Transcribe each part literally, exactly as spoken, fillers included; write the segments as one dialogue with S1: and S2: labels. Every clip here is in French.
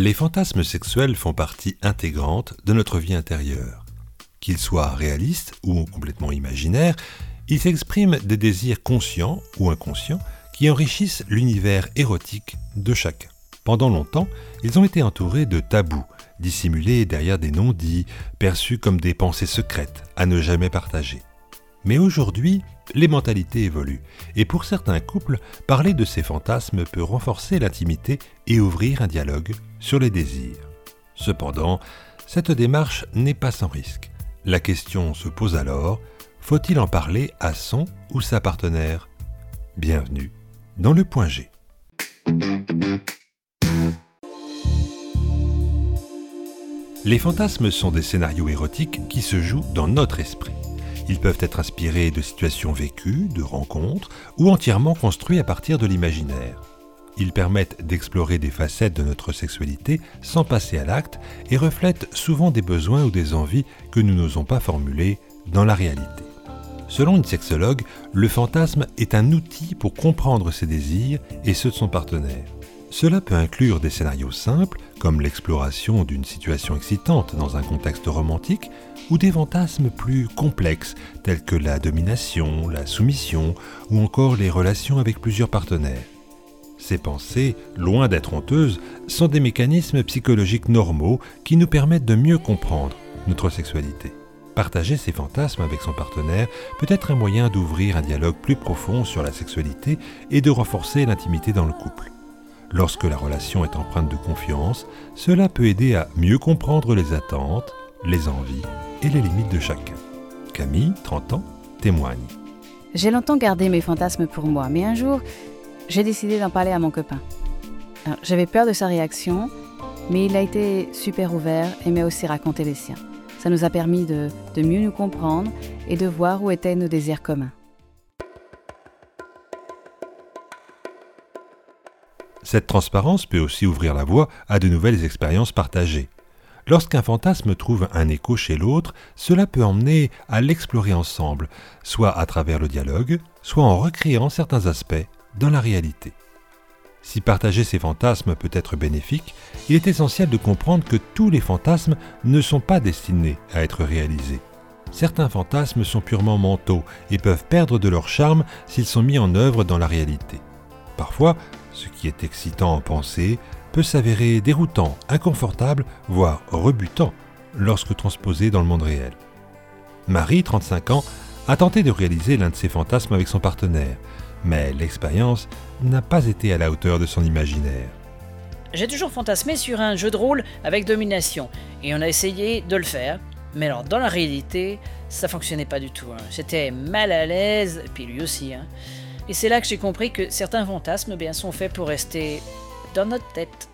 S1: Les fantasmes sexuels font partie intégrante de notre vie intérieure. Qu'ils soient réalistes ou complètement imaginaires, ils s'expriment des désirs conscients ou inconscients qui enrichissent l'univers érotique de chacun. Pendant longtemps, ils ont été entourés de tabous, dissimulés derrière des non-dits, perçus comme des pensées secrètes à ne jamais partager. Mais aujourd'hui, les mentalités évoluent, et pour certains couples, parler de ces fantasmes peut renforcer l'intimité et ouvrir un dialogue sur les désirs. Cependant, cette démarche n'est pas sans risque. La question se pose alors, faut-il en parler à son ou sa partenaire ? Bienvenue dans le point G. Les fantasmes sont des scénarios érotiques qui se jouent dans notre esprit. Ils peuvent être inspirés de situations vécues, de rencontres, ou entièrement construits à partir de l'imaginaire. Ils permettent d'explorer des facettes de notre sexualité sans passer à l'acte et reflètent souvent des besoins ou des envies que nous n'osons pas formuler dans la réalité. Selon une sexologue, le fantasme est un outil pour comprendre ses désirs et ceux de son partenaire. Cela peut inclure des scénarios simples, comme l'exploration d'une situation excitante dans un contexte romantique, ou des fantasmes plus complexes, tels que la domination, la soumission, ou encore les relations avec plusieurs partenaires. Ces pensées, loin d'être honteuses, sont des mécanismes psychologiques normaux qui nous permettent de mieux comprendre notre sexualité. Partager ces fantasmes avec son partenaire peut être un moyen d'ouvrir un dialogue plus profond sur la sexualité et de renforcer l'intimité dans le couple. Lorsque la relation est empreinte de confiance, cela peut aider à mieux comprendre les attentes, les envies et les limites de chacun. Camille, trente ans, témoigne.
S2: J'ai longtemps gardé mes fantasmes pour moi, mais un jour, j'ai décidé d'en parler à mon copain. Alors, j'avais peur de sa réaction, mais il a été super ouvert et m'a aussi raconté les siens. Ça nous a permis de, de mieux nous comprendre et de voir où étaient nos désirs communs.
S1: Cette transparence peut aussi ouvrir la voie à de nouvelles expériences partagées. Lorsqu'un fantasme trouve un écho chez l'autre, cela peut emmener à l'explorer ensemble, soit à travers le dialogue, soit en recréant certains aspects dans la réalité. Si partager ces fantasmes peut être bénéfique, il est essentiel de comprendre que tous les fantasmes ne sont pas destinés à être réalisés. Certains fantasmes sont purement mentaux et peuvent perdre de leur charme s'ils sont mis en œuvre dans la réalité. Parfois, ce qui est excitant en pensée peut s'avérer déroutant, inconfortable, voire rebutant lorsque transposé dans le monde réel. Marie, trente-cinq ans, a tenté de réaliser l'un de ses fantasmes avec son partenaire, mais l'expérience n'a pas été à la hauteur de son imaginaire.
S3: J'ai toujours fantasmé sur un jeu de rôle avec domination, et on a essayé de le faire, mais alors dans la réalité, ça fonctionnait pas du tout. Hein. J'étais mal à l'aise, et puis lui aussi. Hein. Et c'est là que j'ai compris que certains fantasmes eh bien, sont faits pour rester dans notre tête.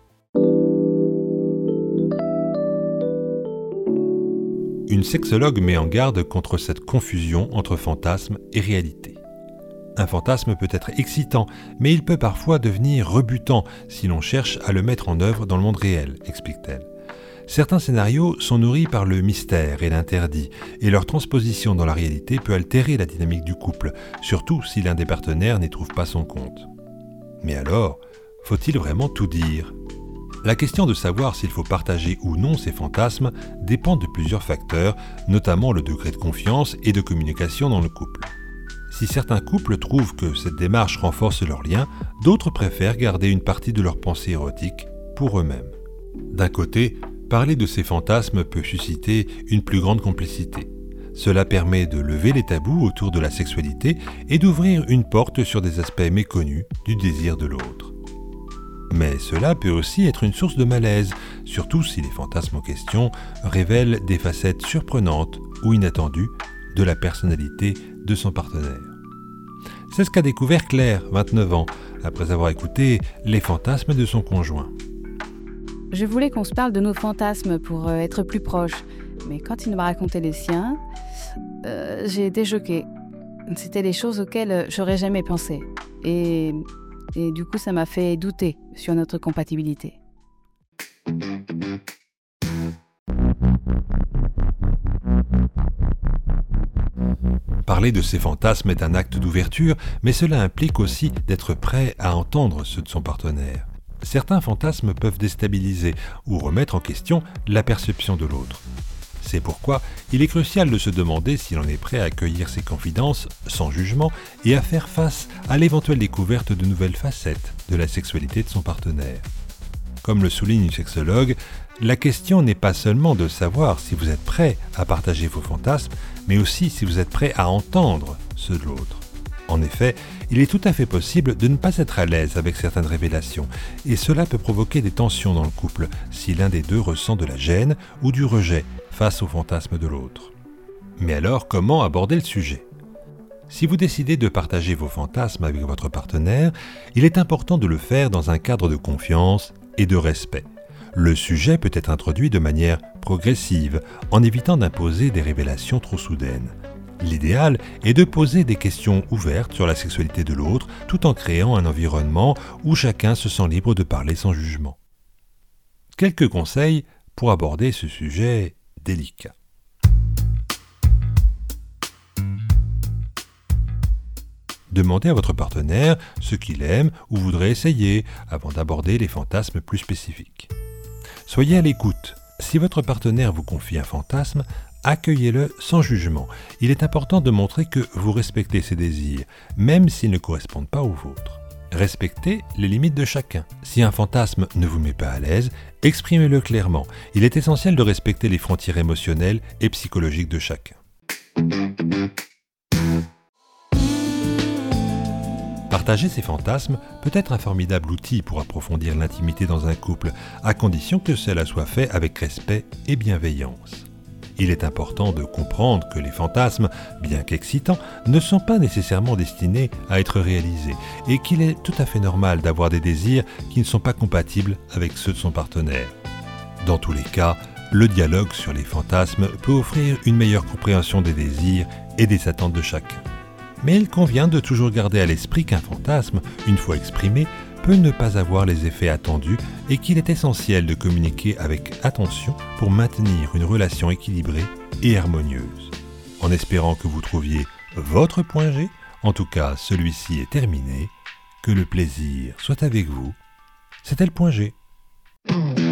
S1: Une sexologue met en garde contre cette confusion entre fantasme et réalité. Un fantasme peut être excitant, mais il peut parfois devenir rebutant si l'on cherche à le mettre en œuvre dans le monde réel, explique-t-elle. Certains scénarios sont nourris par le mystère et l'interdit, et leur transposition dans la réalité peut altérer la dynamique du couple, surtout si l'un des partenaires n'y trouve pas son compte. Mais alors, faut-il vraiment tout dire ? La question de savoir s'il faut partager ou non ces fantasmes dépend de plusieurs facteurs, notamment le degré de confiance et de communication dans le couple. Si certains couples trouvent que cette démarche renforce leur lien, d'autres préfèrent garder une partie de leur pensée érotique pour eux-mêmes. D'un côté, parler de ces fantasmes peut susciter une plus grande complicité. Cela permet de lever les tabous autour de la sexualité et d'ouvrir une porte sur des aspects méconnus du désir de l'autre. Mais cela peut aussi être une source de malaise, surtout si les fantasmes en question révèlent des facettes surprenantes ou inattendues de la personnalité de son partenaire. C'est ce qu'a découvert Claire, vingt-neuf ans, après avoir écouté les fantasmes de son conjoint.
S2: Je voulais qu'on se parle de nos fantasmes pour euh, être plus proches, mais quand il m'a raconté les siens, euh, j'ai été choquée. C'était des choses auxquelles j'aurais jamais pensé. Et, et du coup, ça m'a fait douter sur notre compatibilité.
S1: Parler de ses fantasmes est un acte d'ouverture, mais cela implique aussi d'être prêt à entendre ceux de son partenaire. certains fantasmes peuvent déstabiliser ou remettre en question la perception de l'autre. C'est pourquoi il est crucial de se demander si l'on est prêt à accueillir ses confidences sans jugement et à faire face à l'éventuelle découverte de nouvelles facettes de la sexualité de son partenaire. Comme le souligne une sexologue, la question n'est pas seulement de savoir si vous êtes prêt à partager vos fantasmes, mais aussi si vous êtes prêt à entendre ceux de l'autre. En effet, il est tout à fait possible de ne pas être à l'aise avec certaines révélations, et cela peut provoquer des tensions dans le couple si l'un des deux ressent de la gêne ou du rejet face aux fantasmes de l'autre. Mais alors, comment aborder le sujet ? Si vous décidez de partager vos fantasmes avec votre partenaire, il est important de le faire dans un cadre de confiance et de respect. Le sujet peut être introduit de manière progressive, en évitant d'imposer des révélations trop soudaines. L'idéal est de poser des questions ouvertes sur la sexualité de l'autre, tout en créant un environnement où chacun se sent libre de parler sans jugement. Quelques conseils pour aborder ce sujet délicat. Demandez à votre partenaire ce qu'il aime ou voudrait essayer avant d'aborder les fantasmes plus spécifiques. Soyez à l'écoute. Si votre partenaire vous confie un fantasme, accueillez-le sans jugement. Il est important de montrer que vous respectez ses désirs, même s'ils ne correspondent pas aux vôtres. Respectez les limites de chacun. Si un fantasme ne vous met pas à l'aise, exprimez-le clairement. Il est essentiel de respecter les frontières émotionnelles et psychologiques de chacun. Partager ses fantasmes peut être un formidable outil pour approfondir l'intimité dans un couple, à condition que cela soit fait avec respect et bienveillance. Il est important de comprendre que les fantasmes, bien qu'excitants, ne sont pas nécessairement destinés à être réalisés et qu'il est tout à fait normal d'avoir des désirs qui ne sont pas compatibles avec ceux de son partenaire. Dans tous les cas, le dialogue sur les fantasmes peut offrir une meilleure compréhension des désirs et des attentes de chacun. Mais il convient de toujours garder à l'esprit qu'un fantasme, une fois exprimé, peut ne pas avoir les effets attendus et qu'il est essentiel de communiquer avec attention pour maintenir une relation équilibrée et harmonieuse. En espérant que vous trouviez votre point G, en tout cas celui-ci est terminé, que le plaisir soit avec vous. C'était le point G.